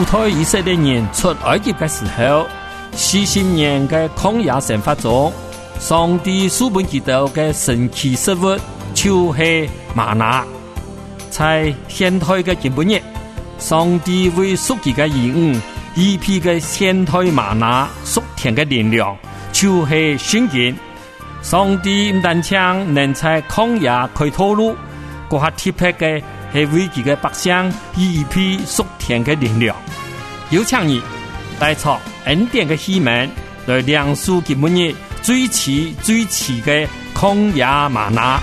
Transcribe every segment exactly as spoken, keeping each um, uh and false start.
主推以色列人出埃及的时候，四十年的曠野生活中，上帝赐给他們的神奇食物就是嗎哪。在現代的今日，上帝為屬佢嘅兒女預備嘅現代嗎哪屬天嘅力量，就是聖經。上帝唔單止能在曠野開道路，嗰下特別嘅係為佢嘅百姓預備屬天嘅力量。有請你帶出恩典嘅希望，來亮出今日最遲最遲嘅曠野嗎哪。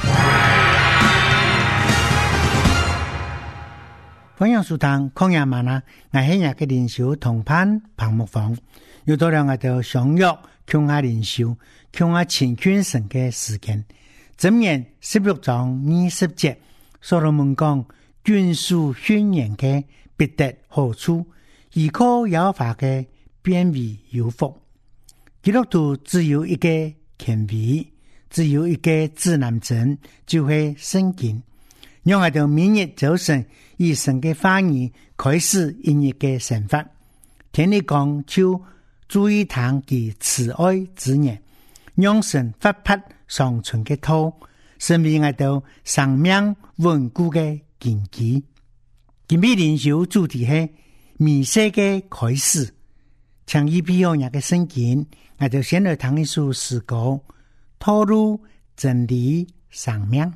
歡迎收聽曠野嗎哪，我係日嘅靈修同伴彭木芳，又到了我哋相約曠野靈修、曠野親近神嘅時間。箴言十六章二十節，所羅門講：眷屬訓言嘅必得好處，依靠耶和華嘅便為有福。基督徒只有一個權威，只有一個指南針，就係聖經。讓我哋每日早晨以神嘅話語開始一日嘅生活。天理講就注意堂嘅慈愛之言，讓神發揮上存嘅土，成為我哋生命穩固嘅根基。今日靈修主題係彌賽嘅開始，請依比較日嘅聖經，我哋先來聽一首詩歌，道路真理生命。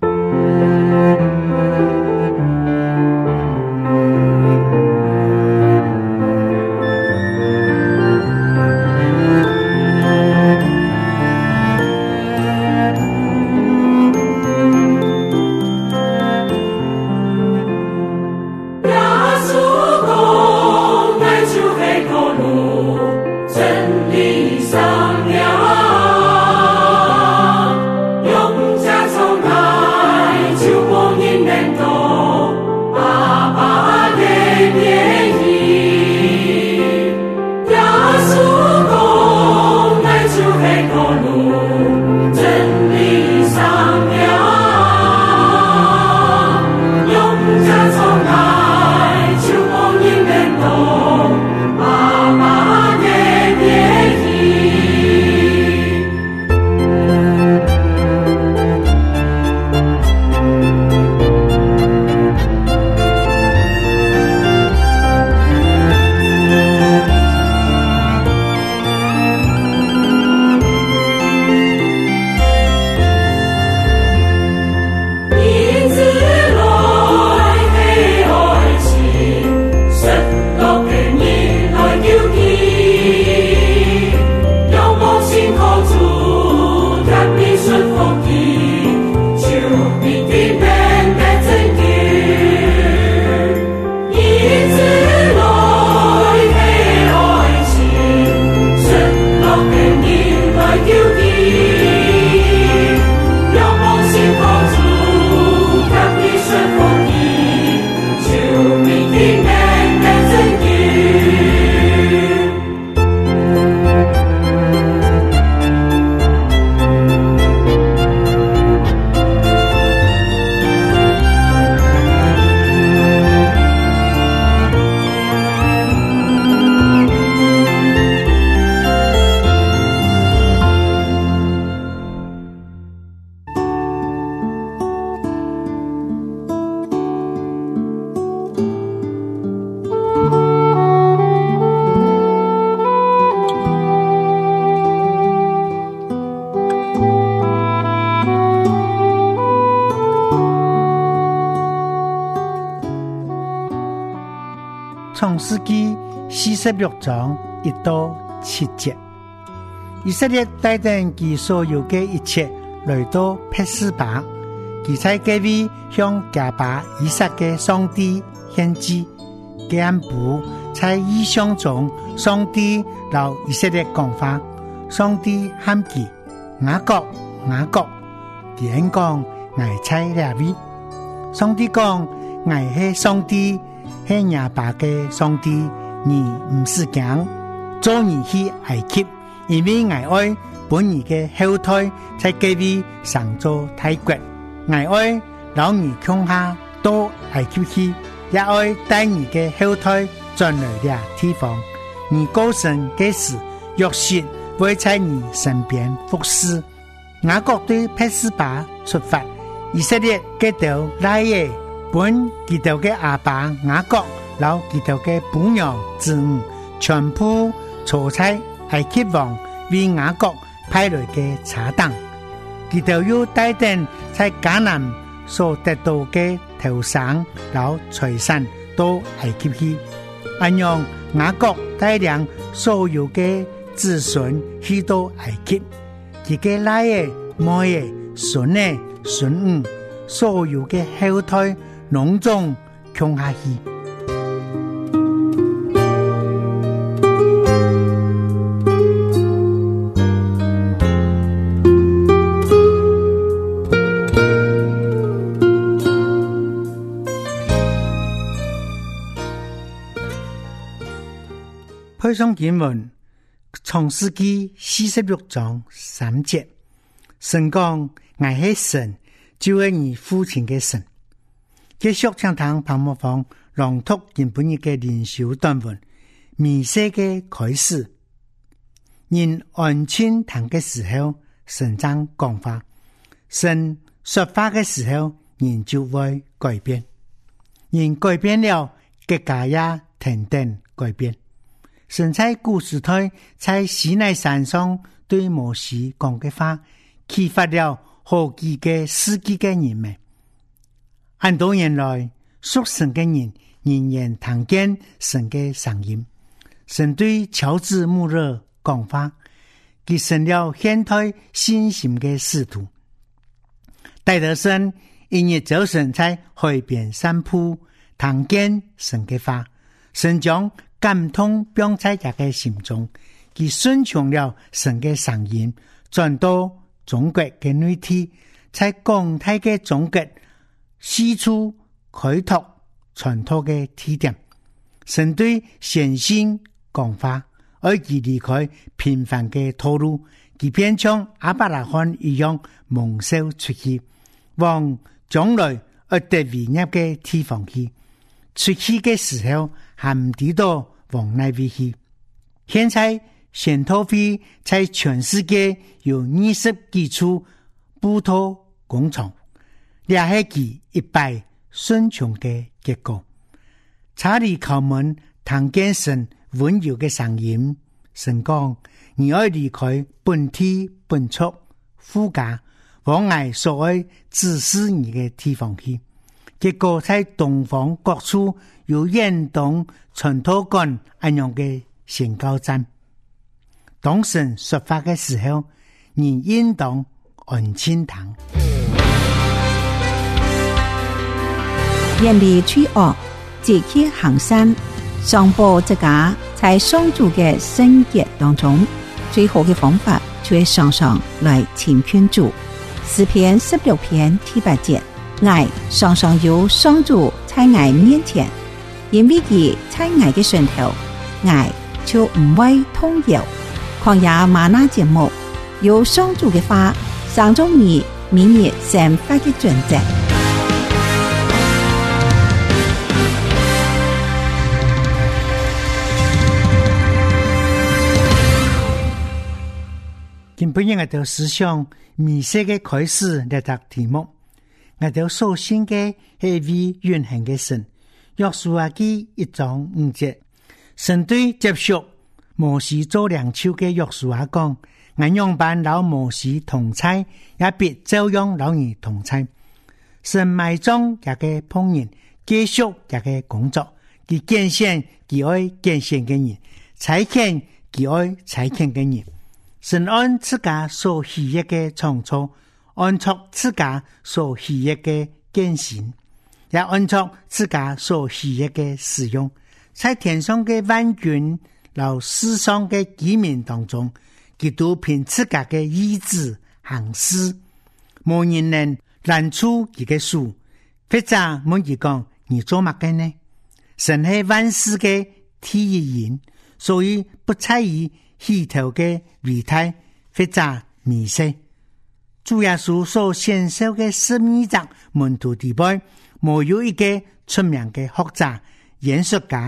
創世記四十六章一到七節，以色列帶領其所有嘅一切來到匹斯巴，其在嗰位向家爸以撒嘅上帝獻祭。嘅暗部在異象中，上帝留以色列講話，上帝喊佢雅各雅各，佢應講我在哪位？上帝講我係上帝。係亞爸嘅上帝，你唔是講做你去埃及，因為我愛本你嘅後代在基位上做大國，我愛老你窮下到埃及去，也愛帶你嘅後代转来了地方。你高升的时，约瑟会在你身边服侍。雅各对波斯巴出发，以色列给到拉耶本基督的阿爸雅各，老基督的母娘子女，全部坐在埃及王为雅各派来的查档。基督又带领在迦南所得到的头生老财产到埃及去，安让雅各带领所有的子孙去到埃及，自己来的、妹的、孙的、孙女，所有的后代隆重穷下去。配上经文創世記四十六章三節，神講我是神，就係你父親嘅神。繼續請聽彭木芳朗讀原本嘅靈修短文，彌色嘅開始。人安靜聽嘅時候，神將講話；神說話嘅時候，人就會改變。人改變了，結果也停停改變。神在古時代在西奈山上對摩西講嘅話，啟發了好幾個世紀嘅人們。很多年來，屬神嘅人仍然聽見神嘅聲音。神對喬治穆勒講話，佢成了現代信心嘅使徒。戴德生一日早晨在海邊散步，聽見神嘅話，神將感動放在人嘅心中，佢順從了神嘅聲音，轉到中國嘅內地，在廣大嘅中國四處開拓傳統嘅地點。神對先先講話，而佢離開平凡嘅道路，佢便像亞伯拉罕一樣蒙受出去，往將來而得榮耀嘅地方去。出去嘅時候，還唔知道往哪邊去。現在宣道會在全世界有二十幾處布道工廠，這是佢一敗順從嘅結果。查理叩門，聽見神溫柔嘅聲音，神講：你要離開本地本族父家，往我所愛指示你嘅地方去。結果在東方各處有遠東傳道館一樣嘅宣教站。當神說話嘅時候，人應當安靜聽。遠離罪惡，積極行善，上報這家在上主嘅聖潔當中，最好嘅方法就係常常來親近主。詩篇十六篇第八節，我常常有上主在我面前，因為佢在我嘅上頭，我就唔會動搖。曠野嗎哪節目有上主嘅話，上中你每日生活嘅準則。今本日我哋思想彌色嘅開始呢個題目，我哋所信嘅係位永恆嘅神。約書亞記一章五節，神對接續摩西做領袖嘅約書亞講：我用伴老摩西同在，也必照樣老你同在。神埋葬一個僕人，繼續一個工作，佢揀選佢愛揀選嘅人，差遣佢愛差遣嘅人。神按自家所喜悅嘅創造，按照自家所喜悅嘅揀選，也按照自家所喜悅嘅使用，在天上嘅萬軍和世上嘅居民當中，佢都憑自家嘅意志行事，冇人能攔出佢嘅手。或者問佢講：你做乜嘅呢？神係萬事嘅第一人，所以不在意起頭嘅儀態或者儀式。主耶穌所獻授嘅十二則門徒地位，沒有一個出名嘅學者、演說家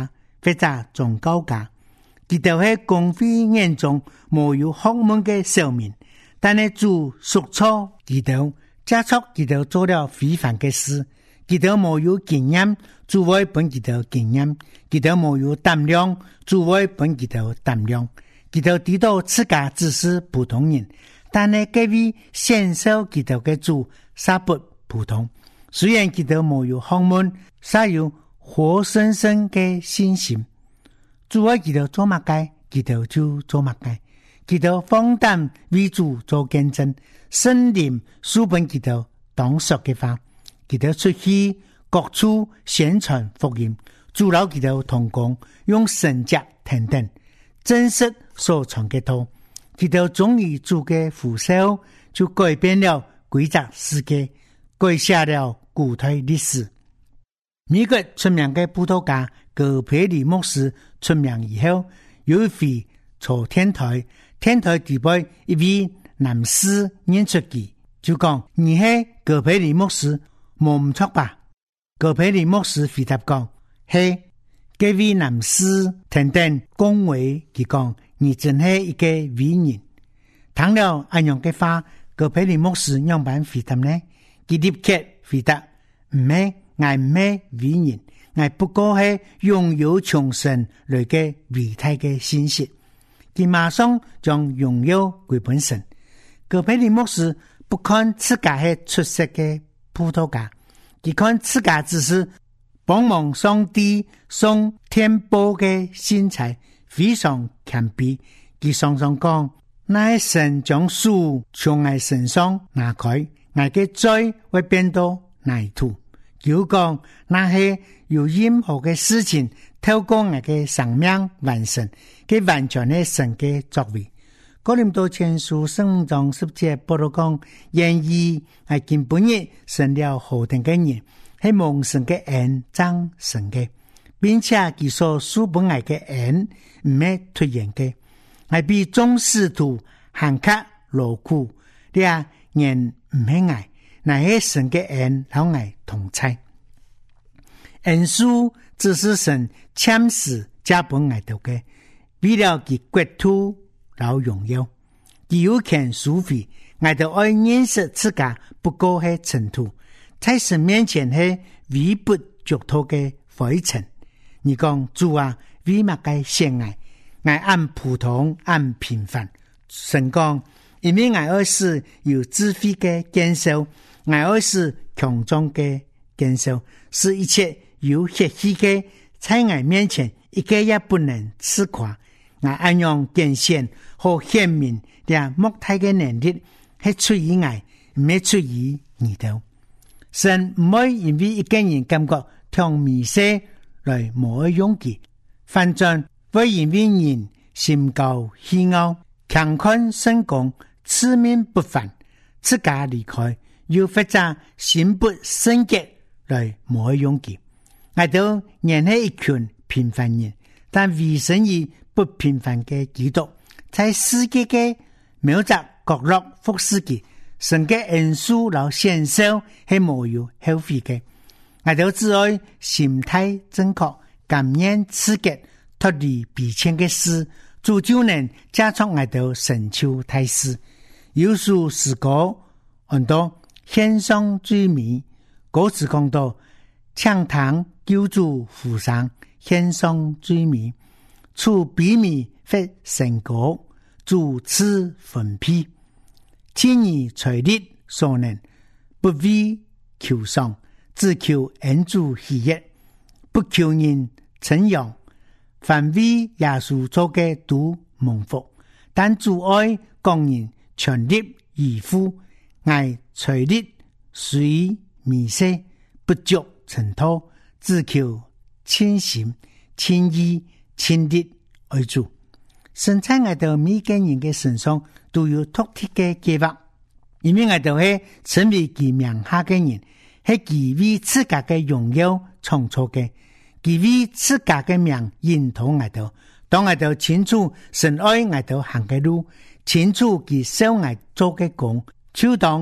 或者宗教家，佢哋喺公會眼中冇有學問嘅小民，但係主贖錯佢哋，加速佢哋做了非凡嘅事，佢哋冇有經驗，主會本佢哋經驗，佢哋冇有膽量，主會本佢哋膽量，佢哋知道自家只是普通人，但係嗰位享受佢哋嘅主並不普通，雖然佢哋冇有學問，卻有活生生嘅信心。主愛佢哋做乜嘅，佢哋就做乜嘅，佢哋放膽為主做見證，聖靈書本佢哋當說嘅話，佢哋出去各處宣傳福音，主老佢哋同工，用神蹟等等，真實所傳嘅道，佢哋終於主嘅呼召，就改變了規則世界，改寫了古代歷史。美國出名嘅布道家葛培理牧師出名以後，有一回坐天台，天台底部一位男士認出佢，就講：你係葛培理牧師，冇唔錯吧？葛培理牧師回答講：係。嗰位男士聽聽恭維佢講：你真係一個偉人。聽了安樣嘅話，葛培理牧師樣板回答呢？佢立刻回答：唔係。我唔係偉人，我不過係擁有從神來嘅偉大嘅信息。佢馬上將榮耀歸本神。葛培理牧師不看自家係出色嘅葡萄家，佢看自家只是幫忙上帝送天報嘅信差，非常謙卑。佢常常講：那神將書從我身上拿開，我嘅罪會變到泥土。如講那些有任何嘅事情透過我嘅生命完成，佢完全係神嘅作為。哥林多前書三章十節保羅講：然而係根本日成了何等嘅人，係蒙神嘅恩彰神嘅，並且佢所書本嚟嘅恩唔係突然嘅，係比眾使徒還較勞苦。你啊人唔係愛。那些神嘅恩老愛同在，恩書只是神簽字加本愛到嘅，為了佢國土老榮耀，佢有權書費，愛到愛認識自家不過係塵土，在神面前係微不足道嘅灰塵。你講主啊，為乜嘅先愛？愛按普通按平凡。神講，因為愛愛是有智慧嘅堅守。我愛是強壯的堅守，是一切有血氣的，在我面前一個也不能自誇。我按樣堅顯和顯明的莫大的能力，係出於我，唔係出於你哋。神唔會因為一個人感覺同迷失來冇勇氣，反正會因為人心高氣傲，強看成功，自命不凡，自家離開。又或者心不聖潔來冇勇氣，我都仍係一群平凡人，但為神而不平凡嘅基督，在世界嘅每一角落服侍佢，神嘅恩賜老獻上係冇有後悔嘅，我都只愛心態正確，感恩刺激脫離悲情嘅事，主就能加速我都成就大事。有數時過很多。獻上罪名，歌詞講到搶堂救主扶上，獻上罪名，處比米或成果，主持分批，千而隨力所能，不為求賞，只求恩主喜悅，不求人稱揚，凡為耶穌做嘅都蒙福，但主愛講人全力以赴。愛隨力隨迷失，不足塵土，只求清心、清意、清力愛主。神在我哋每個人嘅身上都有獨特嘅計劃，因為我哋係成為佢名下嘅人，係佢為自家嘅榮耀創造嘅，佢為自家嘅名引導我哋。當我哋清楚神愛我哋行嘅路，清楚佢受我做嘅工。就當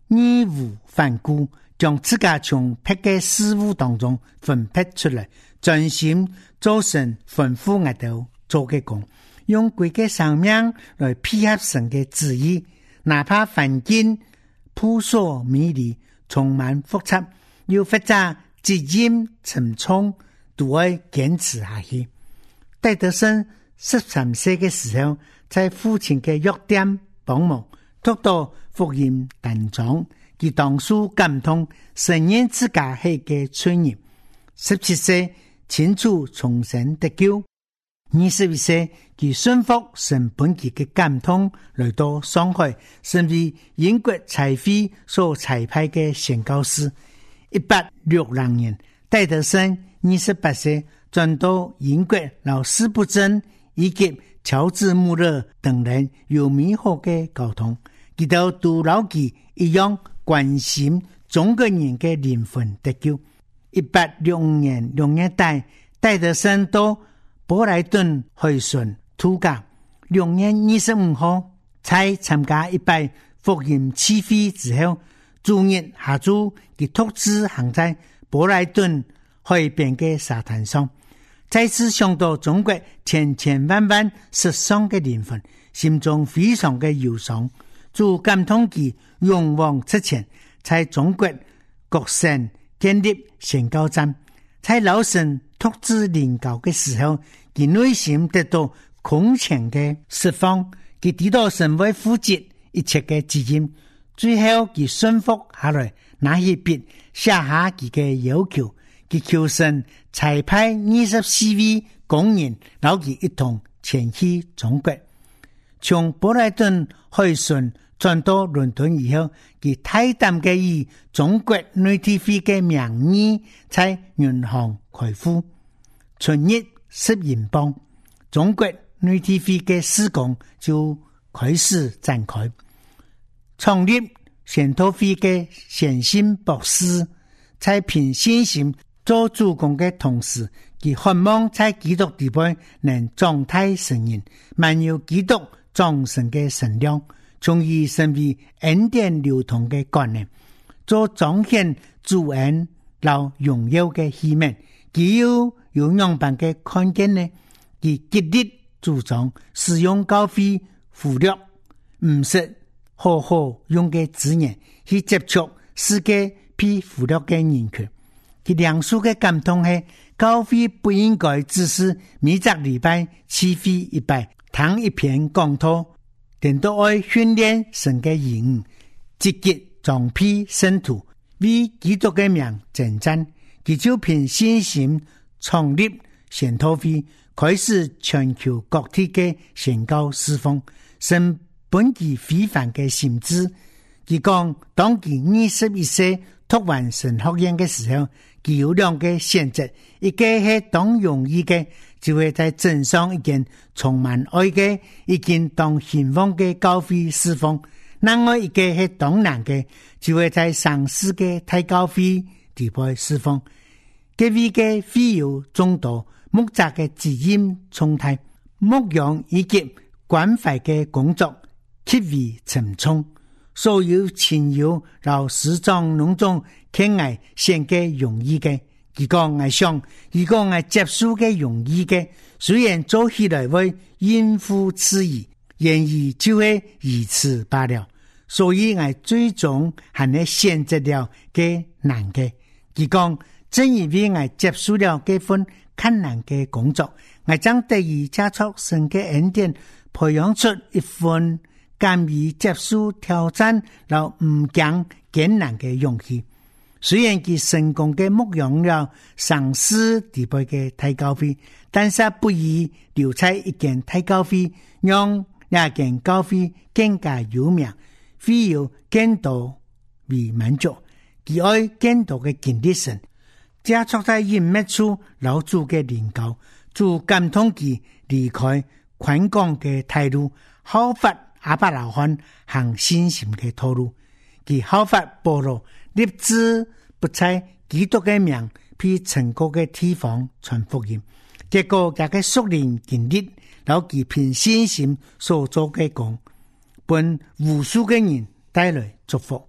義無反顧，將自家從別嘅事物當中分別出來，專心做神吩咐我哋做嘅工，用佢嘅生命來配合神嘅旨意，哪怕環境撲朔迷離、充滿複雜，又或者責任沉重，都要堅持下去。戴德生十三歲嘅時候，在父親嘅藥店幫忙，讀到福音單章，佢當初感動，承認自家係個罪人。十七歲清楚重生得救，二十一歲佢順服神本佢嘅感動，來到上海，成為英國財會所裁派嘅宣教師。一八六零年，戴德生二十八歲轉到英國，老師布真以及喬治穆勒等人有美好嘅溝通，佢都杜老記一樣關心中國人嘅靈魂得救。一八六五年六月底，戴德生到波萊頓海巡度假。六月二十五號，在參加一拜福音祈會之後，主日下晝佢獨自行在波萊頓海邊嘅沙灘上，再次想到中國千千萬萬失喪嘅靈魂，心中非常嘅憂傷。主感動佢勇往直前，在中國各省建立宣教站，在老神獨自領教嘅時候，佢內心得到空前嘅釋放，佢知道神會負責一切嘅責任。最後佢順服下來，拿起筆寫下佢嘅要求，佢求神裁派二十四位工人，然後佢一同前去中國。從波萊頓海巡轉到倫敦以後，佢大膽嘅以中國內地會嘅名義在銀行開戶，存入十英鎊，中國內地會嘅事工就開始展開。創立宣道會嘅宣信博士，在憑信心做主工嘅同時，佢渴望在基督地位能壯大成人，滿有基督眾神嘅神量，從而成為恩典流通嘅觀念，做彰顯主恩老榮耀嘅器皿。佢有有樣般嘅看見呢？佢極力主張使用教會輔料，唔是好好用嘅資源去接觸世界批輔料嘅人群。佢兩數嘅感動係，教會不應該只是每個禮拜祈會一拜，聽一篇講道，點都愛訓練神嘅兒女，積極裝批聖徒，為基督嘅名征戰。佢就憑信心創立宣道會，開始全球各地嘅宣教事奉，神本其非凡嘅心志。佢講，當佢二十一歲讀完神學院嘅時候，佢有兩個選擇，一個係當容易嘅，就會在鎮上一間充滿愛嘅，一間當興旺嘅教會侍奉；另外一個係當難嘅，就會在上市嘅大教會地位侍奉。各位嘅會友眾多，牧者嘅責任重大，牧養以及關懷嘅工作極為沉重。所有親友老師長農種傾愛獻嘅容易嘅，如果我想，如果我接受嘅容易嘅，雖然做起來會應付此意，然而就會如此罷了。所以我最終還係選擇了嘅難嘅。佢講，正因為我接受了這份困難嘅工作，我將得以加速神嘅恩典，培養出一份甘於接受挑戰，然後唔驚艱難嘅勇氣。雖然佢成功嘅牧養了上市地位嘅大教會，但是不宜留在一間大教會，讓那間教會更加有名，會有更多為滿足。佢愛更多嘅經歷神，加速在隱秘處老主嘅領教，主感動佢離開寬廣嘅態度，效法亞伯拉罕行信心嘅道路，佢效法保羅立志不在基督嘅名被全國嘅地方傳福音，結果也嘅屬靈經歷，然後佢憑信心所做嘅工，本無數嘅人帶來祝福。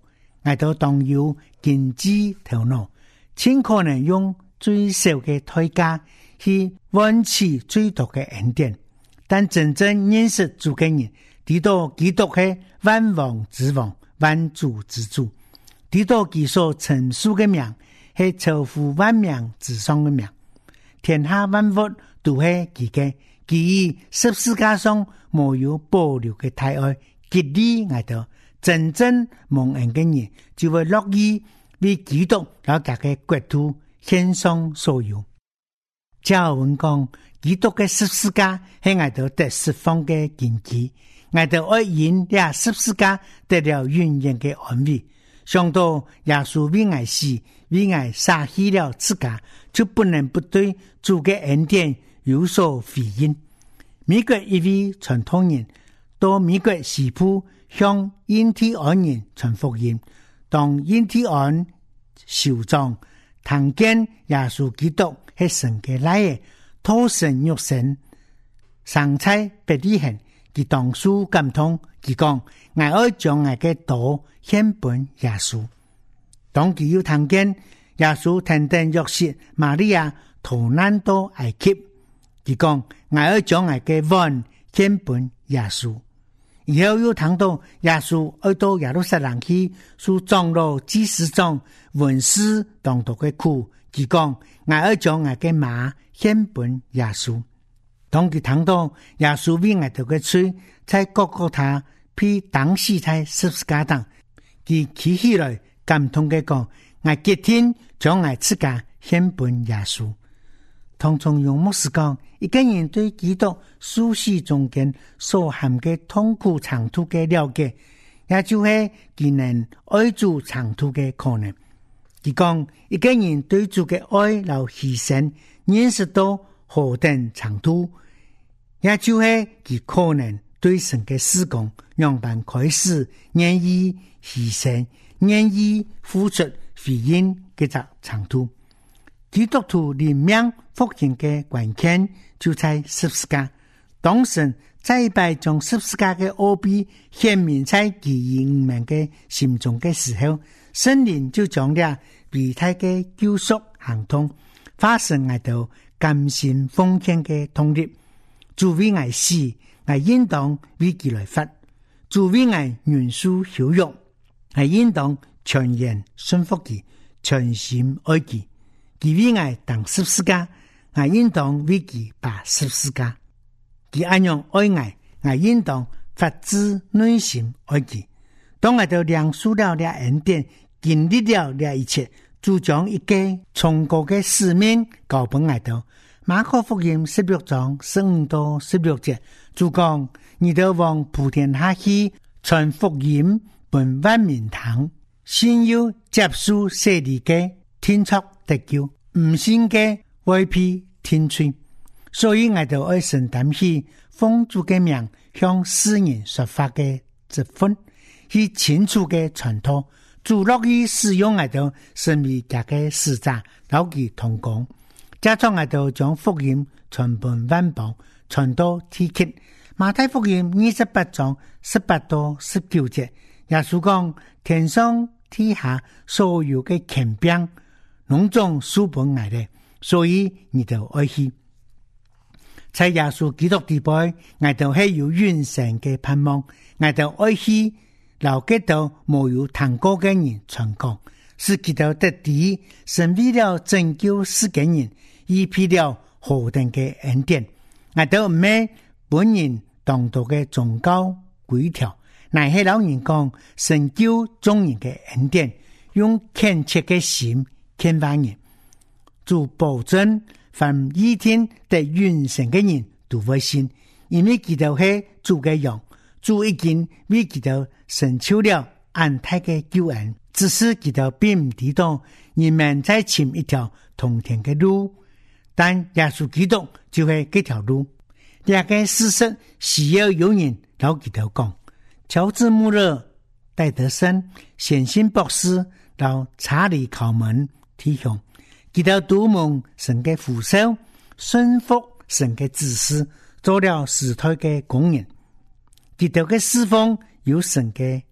我哋當有經濟頭腦，盡可能用最少嘅代價去換取最多嘅恩典。但真正認識主嘅人，知道基督係萬王之王、萬主之主，知道佢所陳述嘅名係超乎萬名之上嘅名，天下萬物都係佢嘅。佢以十字架上沒有保留嘅大愛激勵我哋，真正蒙恩嘅人就會樂意為基督和佢嘅國土獻上所有。教文講，基督嘅十字架係我哋得釋放嘅根基，我哋愛因呢十字架得了永遠嘅安慰。想到耶穌為我死，為我捨棄了自家，就不能不對主嘅恩典有所回應。美國一位傳道人到美國西部向印第安人傳福音，當印第安酋長聽見耶穌基督係神嘅來嘅，托神肉身生在伯利恆，佢當初感動，佢講我要將我嘅道獻本耶穌。當佢又聽見耶穌聽見約瑟瑪利亞逃難到埃及，佢講我要將我嘅魂獻本耶穌。以後又聽到耶穌要到耶路撒冷去受長老、祭司長、文士當道嘅苦，佢講我要將我嘅馬獻本耶穌。當佢聽到耶穌為我哋嘅罪在各各他被釘死在十字架上，佢起起來感動嘅講，我決定將我自家獻本耶穌。唐崇榮牧師講，一個人對基督屬世中間所含嘅痛苦長途嘅了解，也就係佢能愛主長途嘅可能。佢講，一個人對主嘅愛和犧牲認識到何等長途，也就係佢可能對神嘅事工樣板開始願意犧牲、願意付出回應嘅隻長途。基督徒靈命復興嘅關鍵就在十字架。當神再擺將十字架嘅奧秘顯明在其人們嘅心中嘅時候，聖靈就將了備胎嘅救贖行動發生喺度甘心奉獻嘅動力。主為我死，我應當為佢來活；主為我忍受羞辱，我應當全然順服佢，全心愛佢。佢為我當十字架，我應當為佢把十字架。佢安樣愛我，我應當發自內心愛佢。當我哋領受了了恩典，經歷了了一切，主將一個崇高嘅使命交俾我哋。馬可福音十六章十五到十六節，主講：你哋往普天下去，傳福音，本萬民堂，先要接受洗禮嘅天出得救，唔信嘅未必天吹。所以我哋愛承擔起奉主嘅名向世人說法嘅職分，去清楚嘅傳道。主樂意使用我哋神秘家嘅使者，勞其同工。加上我哋將福音傳遍萬邦，傳到地極。馬太福音二十八章十八到十九節，耶穌講：天上地下所有嘅權柄，攏總屬本我哋，所以你就愛去。在耶穌基督地位，我哋係有永生嘅盼望，我哋愛去留給到沒有聽過嘅人傳講，使基督得地，成為了拯救世間人。依披了何等嘅恩典，我哋唔係本人當道嘅宗教規條，乃係老人講成就眾人嘅恩典，用懇切嘅心勸萬人。主保證凡一天得永生嘅人都會信，因為基督係主嘅羊，主已經為基督成就了安泰嘅救恩，只是基督並唔知道人們在尋一條通天嘅路。但耶穌基督就係這條路，這個事實需要有人老基督講。喬治穆勒、戴德森、先信博士、老查理考門提倡，基督獨蒙神嘅呼召，順服神嘅指示，做了時代嘅工人。基督嘅侍奉有神嘅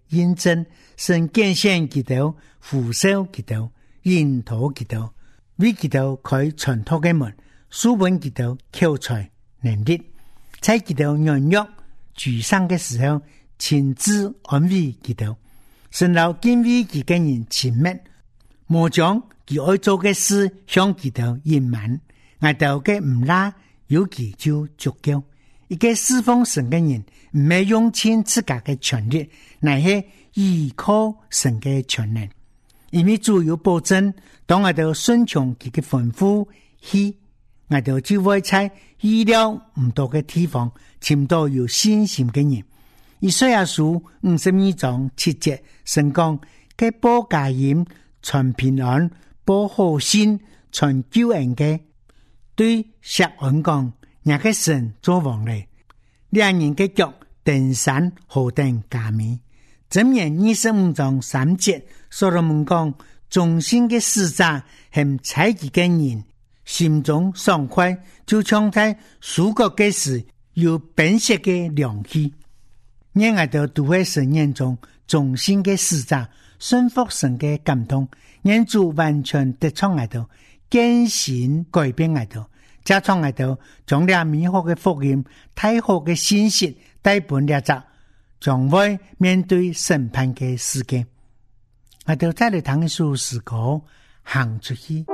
印證，神揀選基督，扶守基督，引導基督，為基督開傳道嘅門，書本基督口才能力，在基督軟弱沮喪嘅時候，親自安慰基督。神老敬畏佢嘅人親密，冇將佢愛做嘅事向基督隱瞞，我哋嘅唔拉有佢就足夠。一個侍奉神嘅人唔係用盡自家嘅權力，乃係依靠神嘅權能。因為主有保證，當我哋順從佢嘅吩咐去，我哋就會在意料唔到嘅地方尋到有信心嘅人。以賽亞書五十二章七節，神講：嘅報佳音、傳平安、報好信、傳救恩嘅，對錫安講，那個神做王咧。兩人嘅腳登山何等佳美。箴言二十五章三節，所羅門講：忠心嘅使者和猜忌嘅人，心中爽快，就像在蘇國嘅時有本色嘅良氣。我哋都都會神眼中忠心嘅使者，順服神嘅感動，讓主完全得創我哋，更新改變我哋，加創我哋，將兩美好嘅福音、太好嘅信息帶本了則，將會面對審判嘅時間。我哋再嚟談一首詩歌，行出去。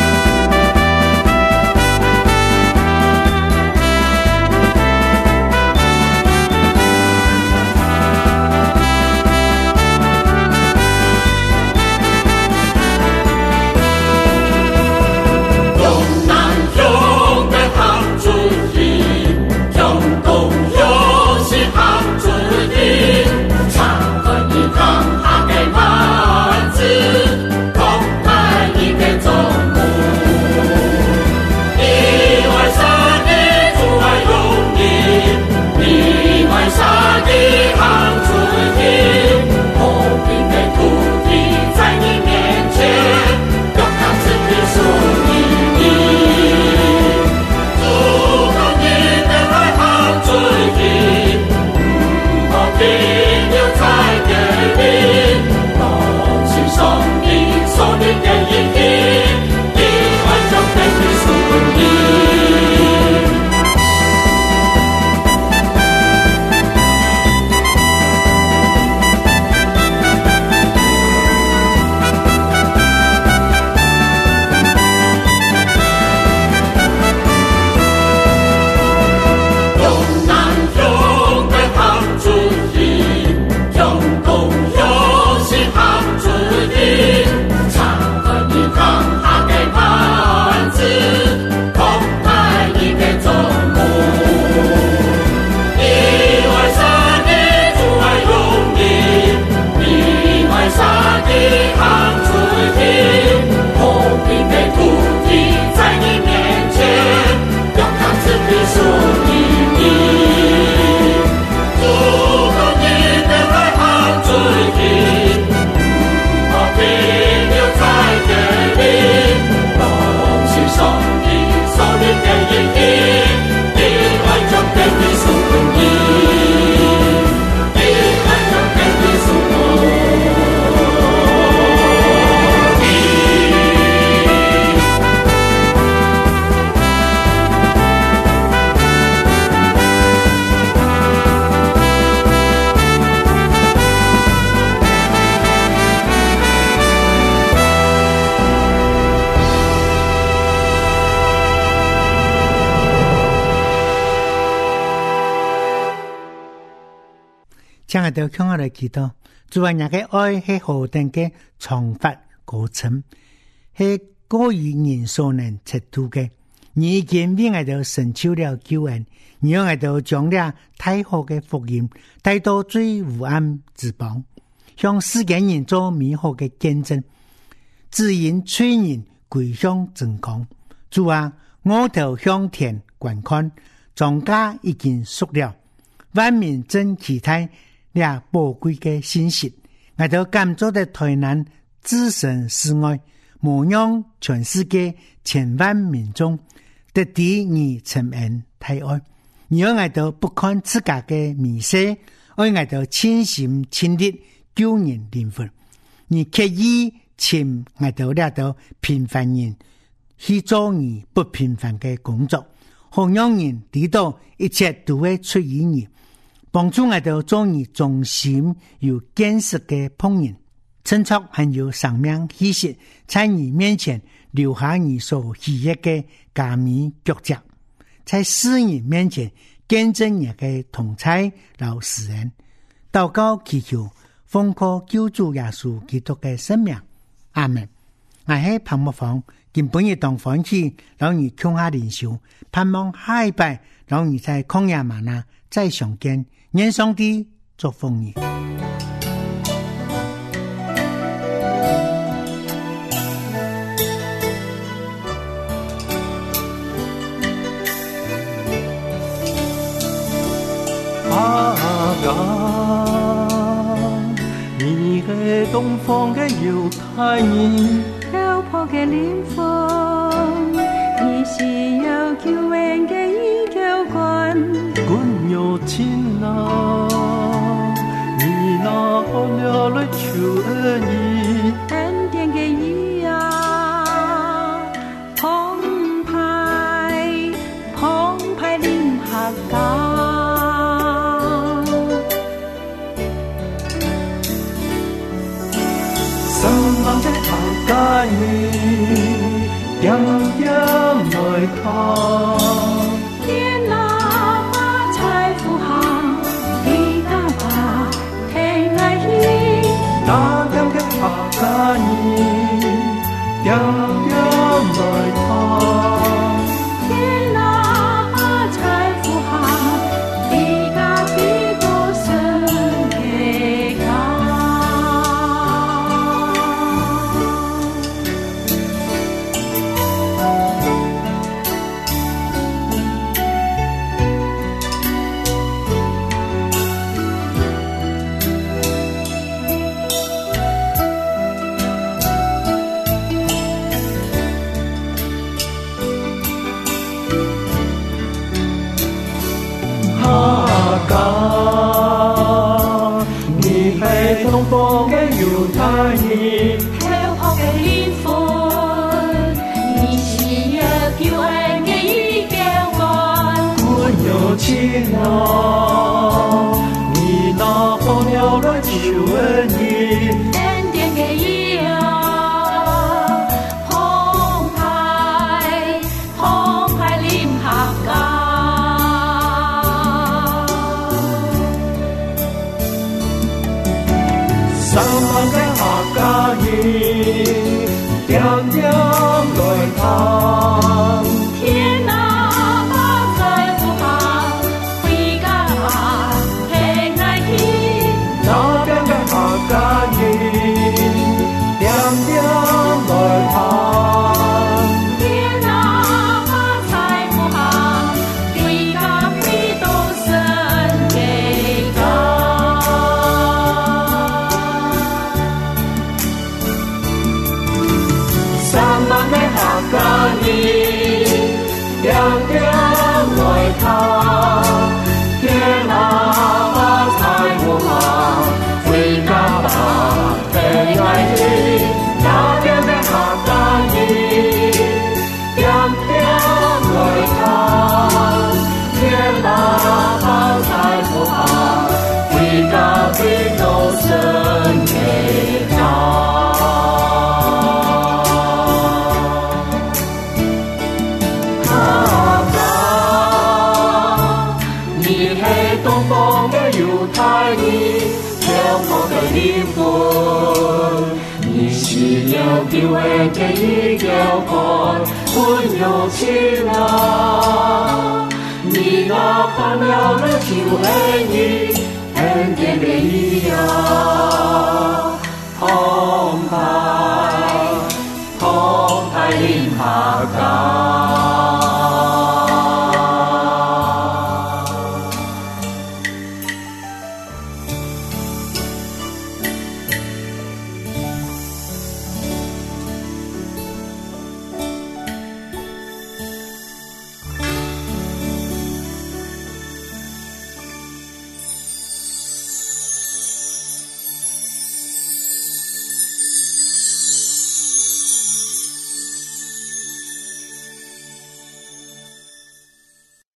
將我哋向我哋祈禱，主啊，那個愛係何等嘅長發過程，係過於人所能測度嘅。你已經為我哋成就了救恩，讓我哋將了太好嘅福音帶到最黑暗之邦，向世間人做美好嘅見證，指引罪人歸向真光。主啊，我頭向天觀看，莊稼已經熟了，萬民正期待呀，寶貴嘅信息，我哋感做的台南置身事外，模樣全世界千萬民眾得地你承恩太愛，讓我哋不看自家嘅迷失，愛我哋親心親力救人靈魂。而刻意請我哋呢度平凡人去做你不平凡嘅工作，好讓人知道一切都會出於你，幫助我哋做你忠心有見識嘅僕人，趁着還有生命氣息，在你面前留下你所喜悅嘅加冕腳跡，在世人面前見證你嘅同在老實人。禱告祈求奉靠救主耶穌基督嘅生命，阿們。我係彭木芳，今本日當歡喜，讓你共下靈修，盼望下一拜，讓你在曠野嗎哪再相見。願上帝祝福你。 阿哥，你係東方嘅猶太人。 漂泊嘅靈魂，你是有救恩嘅依靠君。 君有情啊，你那可了來求恩義， 恩典嘅義啊，澎湃澎湃臨下港。 愛你點點來看， 天哪把財富行，你那把天愛意， 那點嘅客家你點點來看， 天哪把財富行，你家的多生嘅家。 東方嘅猶太人， 漂泊嘅靈魂，你是有救恩嘅依靠君。 君有情啊，你那可了來求恩義， 恩典嘅義啊，澎湃澎湃臨下港。 三萬嘅客家人，點點來看， 天哪把財富行，回家平安喜。 那邊嘅客家人，點點來看， 天哪把財富行，回家回到神嘅家。 客家人點點來看，天哪把財富行，回家吧平安喜。那邊嘅客家人點點來看，天哪把財富行，回家回到神嘅家。東方嘅猶太人，漂泊嘅靈魂，你是有救恩嘅依靠君。君有情啊，你那看了來求恩義，恩典嘅義啊，澎湃澎湃臨下港。